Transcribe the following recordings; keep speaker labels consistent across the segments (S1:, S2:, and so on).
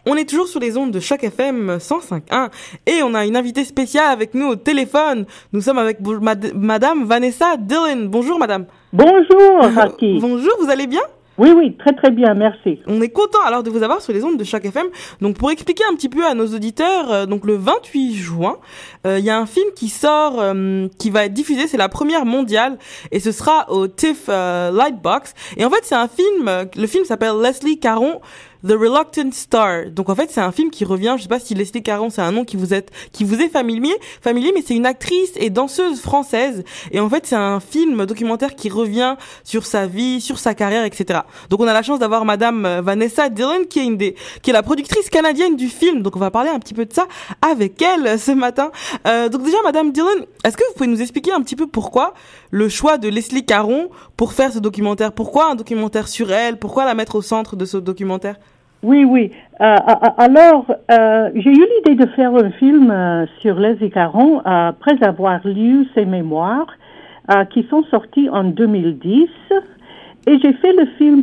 S1: On est toujours sur les ondes de Choc FM 105.1 et on a une invitée spéciale avec nous au téléphone. Nous sommes avec Madame Vanessa Dillon. Bonjour Madame.
S2: Bonjour Raki.
S1: Bonjour, vous allez bien?
S2: Oui, très très bien, merci.
S1: On est content alors de vous avoir sur les ondes de Choc FM. Donc pour expliquer un petit peu à nos auditeurs, donc le 28 juin, il y a un film qui sort, qui va être diffusé, c'est la première mondiale et ce sera au TIFF Lightbox. Et en fait c'est un film, le film s'appelle Leslie Caron, The Reluctant Star. Donc en fait c'est un film qui revient, je sais pas si Leslie Caron c'est un nom qui vous est familier, mais c'est une actrice et danseuse française. Et en fait c'est un film documentaire qui revient sur sa vie, sur sa carrière, etc. Donc on a la chance d'avoir Madame Vanessa Dillon qui est la productrice canadienne du film. Donc on va parler un petit peu de ça avec elle ce matin. Donc déjà Madame Dillon, est-ce que vous pouvez nous expliquer un petit peu pourquoi le choix de Leslie Caron pour faire ce documentaire? Pourquoi un documentaire sur elle? Pourquoi la mettre au centre de ce documentaire?
S2: Oui. Alors, j'ai eu l'idée de faire un film sur Leslie Caron après avoir lu ses mémoires qui sont sortis en 2010. Et j'ai fait le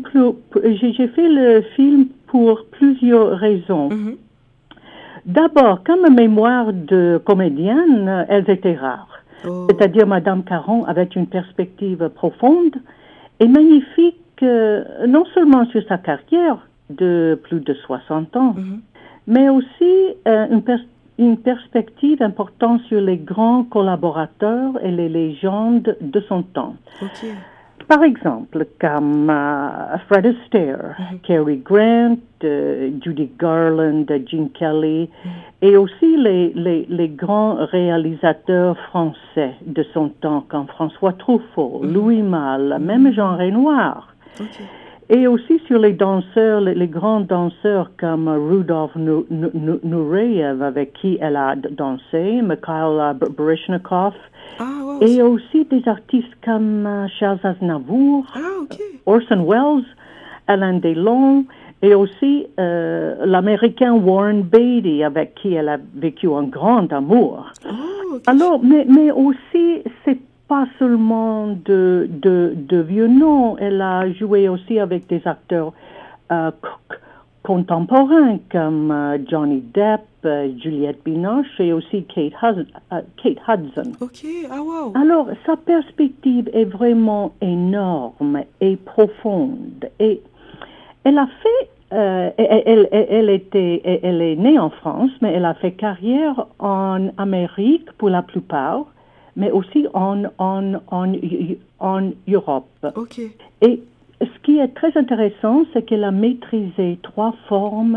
S2: film pour plusieurs raisons. Mm-hmm. D'abord, comme mémoire de comédienne, elles étaient rares. Oh. C'est-à-dire, Madame Caron avait une perspective profonde et magnifique, non seulement sur sa carrière de plus de 60 ans, mm-hmm. mais aussi une perspective importante sur les grands collaborateurs et les légendes de son temps.
S1: Okay.
S2: Par exemple, comme Fred Astaire, mm-hmm. Cary Grant, Judy Garland, Gene Kelly, mm-hmm. et aussi les grands réalisateurs français de son temps, comme François Truffaut, mm-hmm. Louis Malle, mm-hmm. même Jean Renoir.
S1: Okay.
S2: Et aussi sur les danseurs, les grands danseurs comme Rudolf Nureyev, avec qui elle a dansé, Mikhail Baryshnikov, et aussi des artistes comme Charles Aznavour, Orson Welles, Alain Delon, et aussi l'Américain Warren Beatty, avec qui elle a vécu un grand amour. Alors, mais aussi, c'est pas seulement de vieux noms, elle a joué aussi avec des acteurs contemporains comme Johnny Depp, Juliette Binoche et aussi Kate Hudson.
S1: Wow.
S2: Alors, sa perspective est vraiment énorme et profonde. Et elle a fait, elle est née en France, mais elle a fait carrière en Amérique pour la plupart, mais aussi en Europe.
S1: Okay.
S2: Et ce qui est très intéressant, c'est qu'elle a maîtrisé trois formes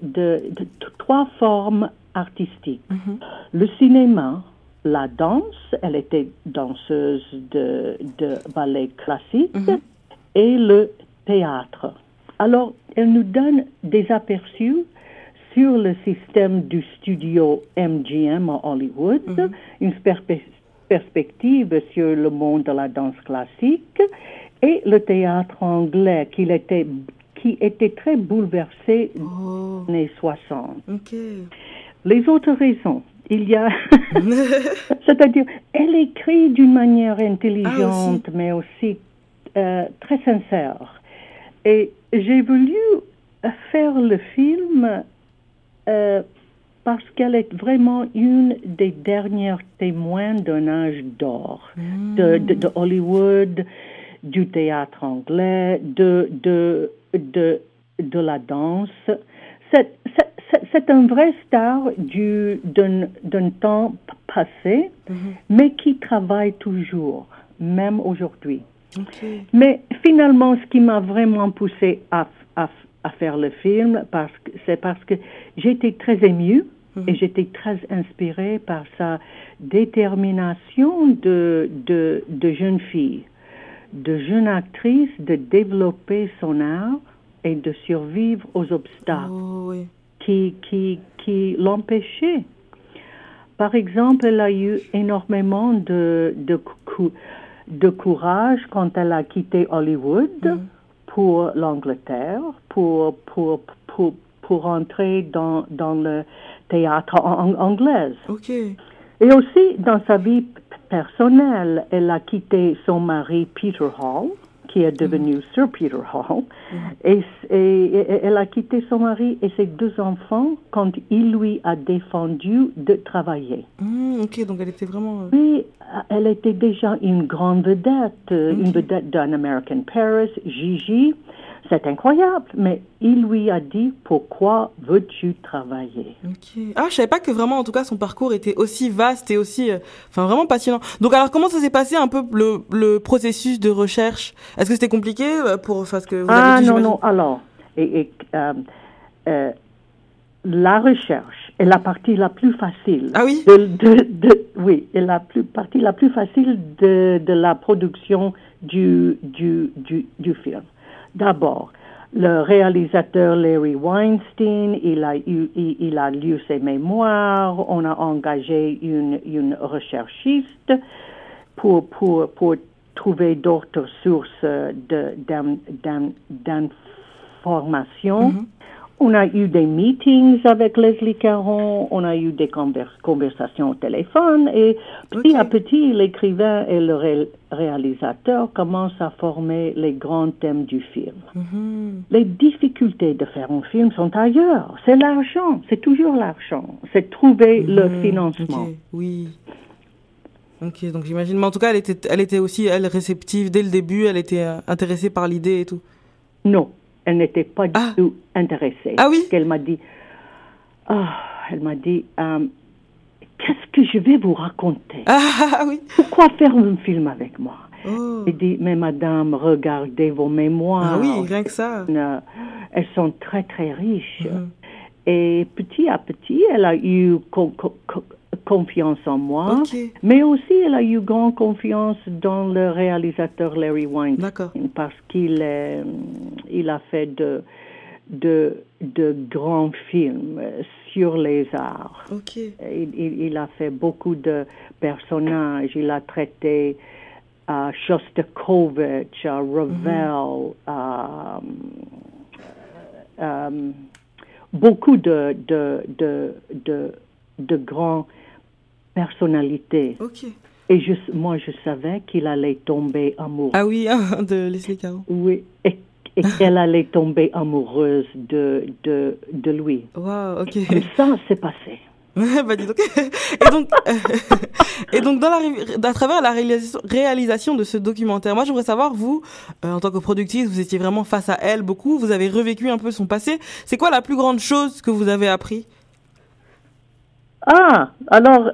S2: artistiques. Mm-hmm. Le cinéma, la danse, elle était danseuse de ballet classique, mm-hmm. et le théâtre. Alors, elle nous donne des aperçus sur le système du studio MGM à Hollywood, mm-hmm. une perspective sur le monde de la danse classique et le théâtre anglais qui était très bouleversé dans les années 60.
S1: Okay.
S2: Les autres raisons, il y a... C'est-à-dire, elle écrit d'une manière intelligente, mais aussi très sincère. Et j'ai voulu faire le film parce qu'elle est vraiment une des dernières témoins d'un âge d'or de Hollywood, du théâtre anglais, de la danse. C'est un vrai star d'un temps passé, mm-hmm. mais qui travaille toujours, même aujourd'hui.
S1: Okay.
S2: Mais finalement, ce qui m'a vraiment poussée à faire le film, c'est parce que j'étais très émue, mm-hmm. et j'étais très inspirée par sa détermination de jeune fille, de jeune actrice, de développer son art et de survivre aux obstacles qui l'empêchaient. Par exemple, elle a eu énormément de courage quand elle a quitté Hollywood pour l'Angleterre, pour entrer dans le théâtre anglais.
S1: Okay.
S2: Et aussi, dans sa vie personnelle, elle a quitté son mari Peter Hall, qui est devenu Sir Peter Hall, et elle a quitté son mari et ses 2 enfants quand il lui a défendu de travailler.
S1: Ok, donc elle était vraiment...
S2: Oui, elle était déjà une grande vedette, une vedette d'un American Paris, Gigi. C'est incroyable, mais il lui a dit « Pourquoi veux-tu travailler ?»
S1: Ah, je savais pas que vraiment, en tout cas, son parcours était aussi vaste et aussi, vraiment passionnant. Donc, alors, comment ça s'est passé un peu le processus de recherche? Est-ce que c'était compliqué pour, ce que vous avez dit?
S2: Non. Alors, la recherche est la partie la plus facile.
S1: Ah oui?
S2: Oui, est la partie la plus facile de la production du film. D'abord, le réalisateur Larry Weinstein, il a lu ses mémoires. On a engagé une recherchiste pour trouver d'autres sources d'informations. On a eu des meetings avec Leslie Caron, on a eu des conversations au téléphone et petit à petit, l'écrivain et le réalisateur commencent à former les grands thèmes du film. Les difficultés de faire un film sont ailleurs. C'est l'argent, c'est toujours l'argent. C'est trouver le financement.
S1: Oui. Ok, donc j'imagine. Mais en tout cas, elle était aussi réceptive dès le début, elle était intéressée par l'idée et tout.
S2: Non. Elle n'était pas du tout intéressée.
S1: Ah oui?
S2: Elle m'a dit, qu'est-ce que je vais vous raconter?
S1: Ah oui?
S2: Pourquoi faire un film avec moi? J'ai dit, mais madame, regardez vos mémoires.
S1: Ah oui, rien que ça.
S2: Elles sont très, très riches. Et petit à petit, elle a eu confiance en moi, mais aussi elle a eu grande confiance dans le réalisateur Larry Weinstein parce qu'il a fait de grands films sur les arts. Il a fait beaucoup de personnages. Il a traité Shostakovich, Ravel, beaucoup de grands personnalités. Et moi, je savais qu'il allait tomber amoureux.
S1: Ah oui, de Leslie Caron.
S2: Oui, et qu'elle allait tomber amoureuse de lui.
S1: Wow, ok.
S2: Et ça, c'est passé.
S1: Bah, dis donc. Et donc, à travers la réalisation de ce documentaire, moi, j'aimerais savoir, vous, en tant que productrice, vous étiez vraiment face à elle beaucoup, vous avez revécu un peu son passé. C'est quoi la plus grande chose que vous avez appris?
S2: Alors,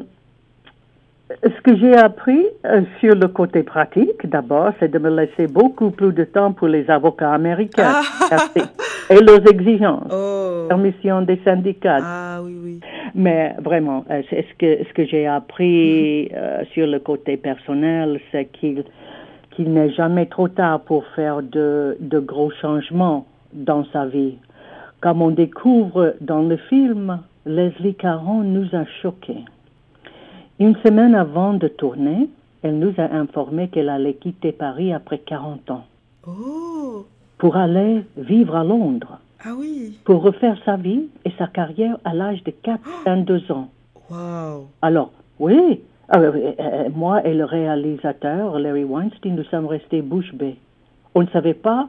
S2: ce que j'ai appris sur le côté pratique, d'abord, c'est de me laisser beaucoup plus de temps pour les avocats américains et leurs exigences, permission des syndicats.
S1: Ah oui.
S2: Mais vraiment, ce que j'ai appris sur le côté personnel, c'est qu'il n'est jamais trop tard pour faire de gros changements dans sa vie. Comme on découvre dans le film, Leslie Caron nous a choqués. Une semaine avant de tourner, elle nous a informé qu'elle allait quitter Paris après 40 ans. Pour aller vivre à Londres.
S1: Ah oui.
S2: Pour refaire sa vie et sa carrière à l'âge de 82 ans.
S1: Wow.
S2: Alors, oui, moi et le réalisateur, Larry Weinstein, nous sommes restés bouche bée. On ne savait pas,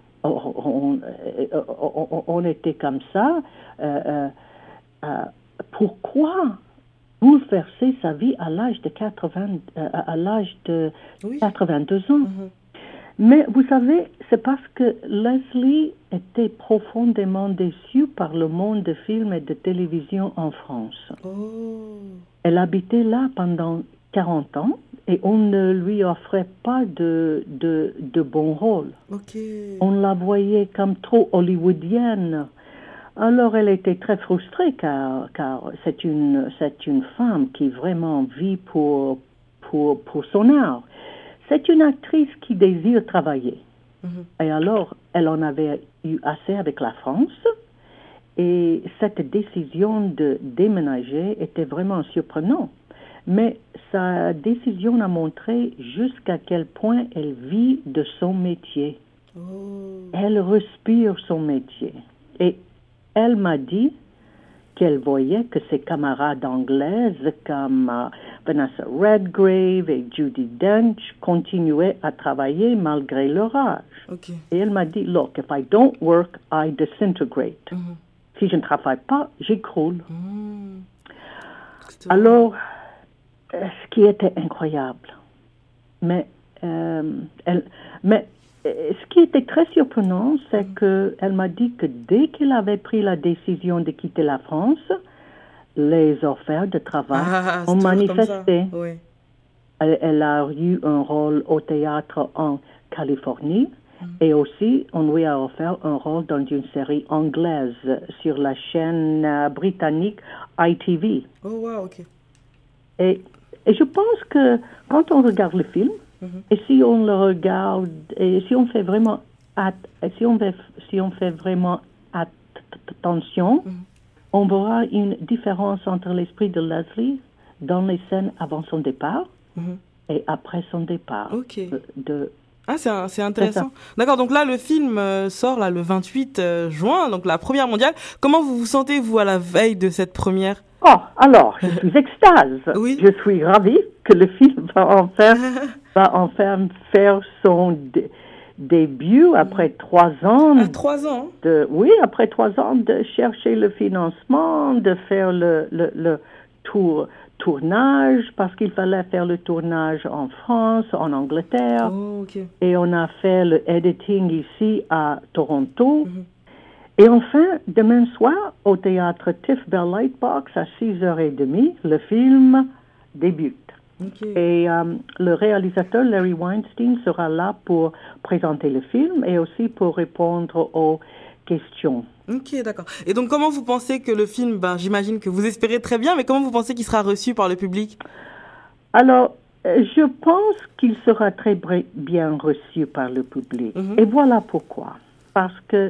S2: on était comme ça. Pourquoi bouleverser sa vie à l'âge de 82 ans? Mais vous savez, c'est parce que Leslie était profondément déçue par le monde de films et de télévision en France. Elle habitait là pendant 40 ans et on ne lui offrait pas de bons rôles. On la voyait comme trop hollywoodienne. Alors elle était très frustrée car c'est une femme qui vraiment vit pour son art. C'est une actrice qui désire travailler. Et alors, elle en avait eu assez avec la France. Et cette décision de déménager était vraiment surprenante. Mais sa décision a montré jusqu'à quel point elle vit de son métier. Elle respire son métier. Et elle m'a dit qu'elle voyait que ses camarades anglaises comme Vanessa Redgrave et Judi Dench continuaient à travailler malgré leur âge.
S1: Okay.
S2: Et elle m'a dit, look, if I don't work, I disintegrate. Si je ne travaille pas, j'écroule. Alors, ce qui était incroyable, mais ce qui était très surprenant, c'est qu'elle m'a dit que dès qu'elle avait pris la décision de quitter la France, les offres de travail ont manifesté.
S1: Oui.
S2: Elle a eu un rôle au théâtre en Californie et aussi on lui a offert un rôle dans une série anglaise sur la chaîne britannique ITV.
S1: Oh wow, ok.
S2: Et je pense que quand on regarde le film, et si on le regarde, et si on fait vraiment, attention, on verra une différence entre l'esprit de Leslie dans les scènes avant son départ et après son départ.
S1: Ok. C'est intéressant. D'accord, donc là, le film sort le 28 juin, donc la première mondiale. Comment vous vous sentez, vous, à la veille de cette première?
S2: Oh, alors, je suis extase.
S1: Oui.
S2: Je suis ravie que le film va enfin faire son début après 3 ans.
S1: 3 ans?
S2: Après 3 ans de chercher le financement, de faire le tournage, parce qu'il fallait faire le tournage en France, en Angleterre.
S1: Oh, okay.
S2: Et on a fait le editing ici à Toronto. Et enfin, demain soir, au théâtre Tiff Bell Lightbox, à 6h30, le film débute.
S1: Okay.
S2: Et le réalisateur Larry Weinstein sera là pour présenter le film et aussi pour répondre aux questions.
S1: Ok, d'accord. Et donc, comment vous pensez que le film, j'imagine que vous espérez très bien, mais comment vous pensez qu'il sera reçu par le public?
S2: Alors, je pense qu'il sera très bien reçu par le public. Et voilà pourquoi. Parce que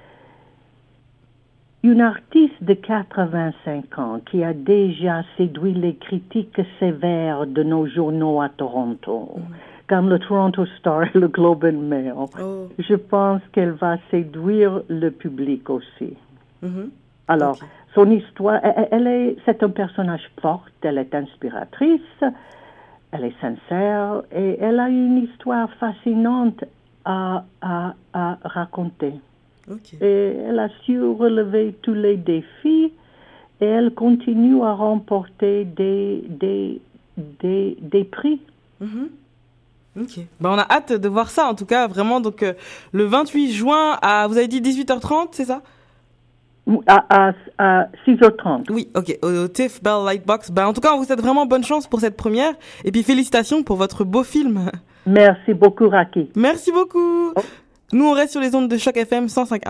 S2: une artiste de 85 ans qui a déjà séduit les critiques sévères de nos journaux à Toronto, comme le Toronto Star et le Globe and Mail, je pense qu'elle va séduire le public aussi. Alors, son histoire, c'est un personnage fort, elle est inspiratrice, elle est sincère et elle a une histoire fascinante à raconter.
S1: Okay.
S2: Et elle a su relever tous les défis et elle continue à remporter des prix.
S1: Ok. On a hâte de voir ça, en tout cas, vraiment. Donc, le 28 juin vous avez dit 18h30, c'est ça?
S2: À 6h30.
S1: Oui, ok. Au Tiff Bell Lightbox. En tout cas, on vous souhaite vraiment bonne chance pour cette première. Et puis, félicitations pour votre beau film.
S2: Merci beaucoup, Raki.
S1: Merci beaucoup. Nous, on reste sur les ondes de Choc FM 105.1.